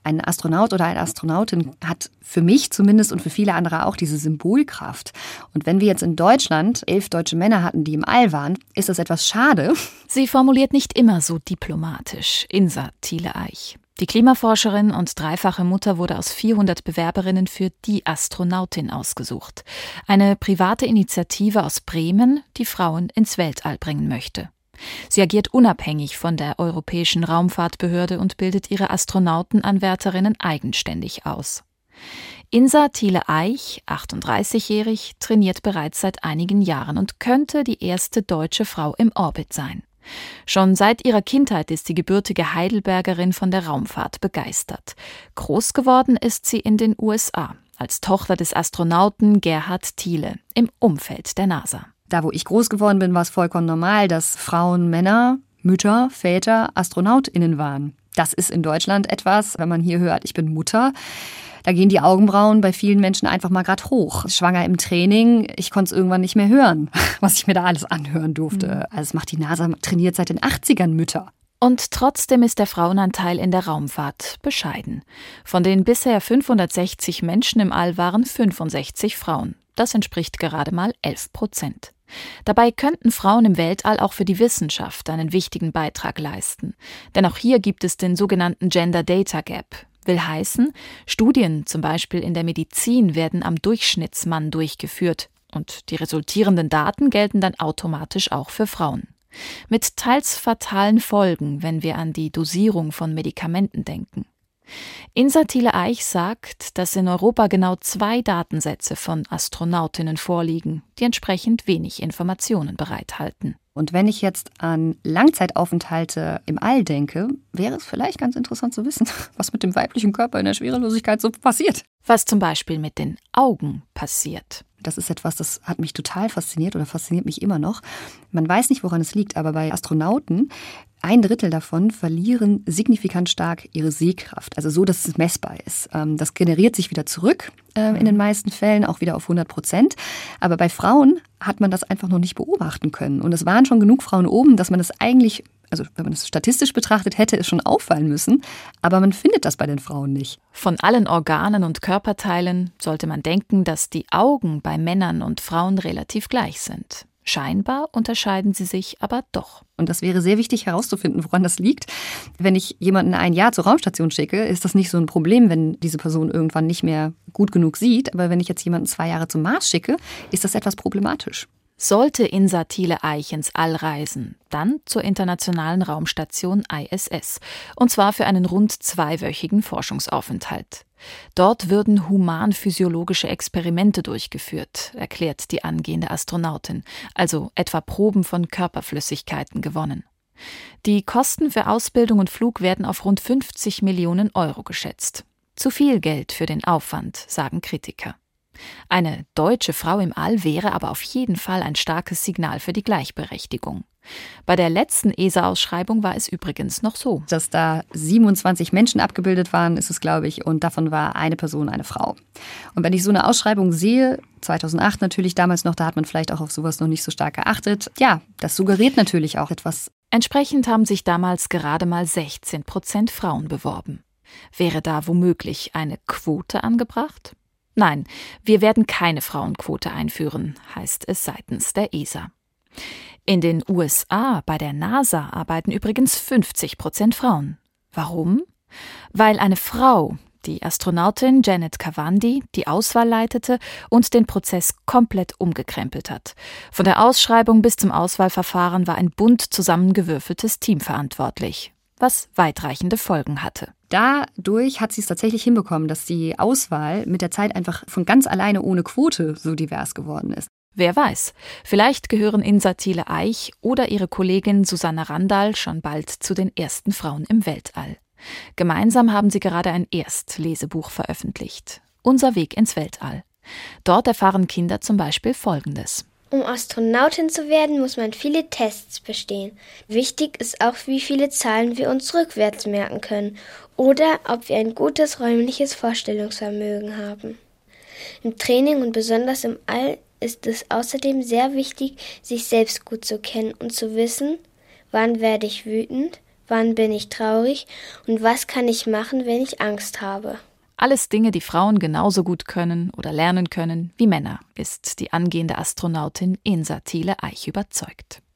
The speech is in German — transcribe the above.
Ein Astronaut oder eine Astronautin hat für mich zumindest und für viele andere auch diese Symbolkraft. Und wenn wir jetzt in Deutschland 11 deutsche Männer hatten, die im All waren, ist das etwas schade. Sie formuliert nicht immer so diplomatisch, Insa Thiele-Eich. Die Klimaforscherin und dreifache Mutter wurde aus 400 Bewerberinnen für die Astronautin ausgesucht. Eine private Initiative aus Bremen, die Frauen ins Weltall bringen möchte. Sie agiert unabhängig von der Europäischen Raumfahrtbehörde und bildet ihre Astronautenanwärterinnen eigenständig aus. Insa Thiele-Eich, 38-jährig, trainiert bereits seit einigen Jahren und könnte die erste deutsche Frau im Orbit sein. Schon seit ihrer Kindheit ist die gebürtige Heidelbergerin von der Raumfahrt begeistert. Groß geworden ist sie in den USA, als Tochter des Astronauten Gerhard Thiele, im Umfeld der NASA. Da, wo ich groß geworden bin, war es vollkommen normal, dass Frauen, Männer, Mütter, Väter AstronautInnen waren. Das ist in Deutschland etwas, wenn man hier hört, ich bin Mutter, da gehen die Augenbrauen bei vielen Menschen einfach mal gerade hoch. Schwanger im Training, ich konnte es irgendwann nicht mehr hören, was ich mir da alles anhören durfte. Also es macht die NASA, trainiert seit den 80ern Mütter. Und trotzdem ist der Frauenanteil in der Raumfahrt bescheiden. Von den bisher 560 Menschen im All waren 65 Frauen. Das entspricht gerade mal 11%. Dabei könnten Frauen im Weltall auch für die Wissenschaft einen wichtigen Beitrag leisten. Denn auch hier gibt es den sogenannten Gender Data Gap. Will heißen, Studien, zum Beispiel in der Medizin, werden am Durchschnittsmann durchgeführt. Und die resultierenden Daten gelten dann automatisch auch für Frauen. Mit teils fatalen Folgen, wenn wir an die Dosierung von Medikamenten denken. Insa Thiele-Eich sagt, dass in Europa genau 2 Datensätze von Astronautinnen vorliegen, die entsprechend wenig Informationen bereithalten. Und wenn ich jetzt an Langzeitaufenthalte im All denke, wäre es vielleicht ganz interessant zu wissen, was mit dem weiblichen Körper in der Schwerelosigkeit so passiert. Was zum Beispiel mit den Augen passiert. Das ist etwas, das hat mich total fasziniert oder fasziniert mich immer noch. Man weiß nicht, woran es liegt, aber bei Astronauten, 1/3 davon verlieren signifikant stark ihre Sehkraft. Also so, dass es messbar ist. Das generiert sich wieder zurück, in den meisten Fällen, auch wieder auf 100%. Aber bei Frauen hat man das einfach noch nicht beobachten können. Und es waren schon genug Frauen oben, dass man das eigentlich, also wenn man das statistisch betrachtet, hätte es schon auffallen müssen. Aber man findet das bei den Frauen nicht. Von allen Organen und Körperteilen sollte man denken, dass die Augen bei Männern und Frauen relativ gleich sind. Scheinbar unterscheiden sie sich aber doch. Und das wäre sehr wichtig herauszufinden, woran das liegt. Wenn ich jemanden ein Jahr zur Raumstation schicke, ist das nicht so ein Problem, wenn diese Person irgendwann nicht mehr gut genug sieht. Aber wenn ich jetzt jemanden 2 Jahre zum Mars schicke, ist das etwas problematisch. Sollte Insa Thiele-Eich ins All reisen, dann zur internationalen Raumstation ISS. Und zwar für einen rund 2-wöchigen Forschungsaufenthalt. Dort würden humanphysiologische Experimente durchgeführt, erklärt die angehende Astronautin, also etwa Proben von Körperflüssigkeiten gewonnen. Die Kosten für Ausbildung und Flug werden auf rund 50 Millionen Euro geschätzt. Zu viel Geld für den Aufwand, sagen Kritiker. Eine deutsche Frau im All wäre aber auf jeden Fall ein starkes Signal für die Gleichberechtigung. Bei der letzten ESA-Ausschreibung war es übrigens noch so. Dass da 27 Menschen abgebildet waren, ist es, glaube ich, und davon war eine Person eine Frau. Und wenn ich so eine Ausschreibung sehe, 2008 natürlich damals noch, da hat man vielleicht auch auf sowas noch nicht so stark geachtet, ja, das suggeriert natürlich auch etwas. Entsprechend haben sich damals gerade mal 16% Frauen beworben. Wäre da womöglich eine Quote angebracht? Nein, wir werden keine Frauenquote einführen, heißt es seitens der ESA. In den USA bei der NASA arbeiten übrigens 50% Frauen. Warum? Weil eine Frau, die Astronautin Janet Kavandi, die Auswahl leitete und den Prozess komplett umgekrempelt hat. Von der Ausschreibung bis zum Auswahlverfahren war ein bunt zusammengewürfeltes Team verantwortlich, was weitreichende Folgen hatte. Dadurch hat sie es tatsächlich hinbekommen, dass die Auswahl mit der Zeit einfach von ganz alleine ohne Quote so divers geworden ist. Wer weiß, vielleicht gehören Insa Thiele-Eich oder ihre Kollegin Susanne Randall schon bald zu den ersten Frauen im Weltall. Gemeinsam haben sie gerade ein Erstlesebuch veröffentlicht: Unser Weg ins Weltall. Dort erfahren Kinder zum Beispiel Folgendes. Um Astronautin zu werden, muss man viele Tests bestehen. Wichtig ist auch, wie viele Zahlen wir uns rückwärts merken können oder ob wir ein gutes räumliches Vorstellungsvermögen haben. Im Training und besonders im All ist es außerdem sehr wichtig, sich selbst gut zu kennen und zu wissen, wann werde ich wütend, Wann bin ich traurig? Und was kann ich machen, wenn ich Angst habe? Alles Dinge, die Frauen genauso gut können oder lernen können wie Männer, ist die angehende Astronautin Insa Thiele-Eich überzeugt.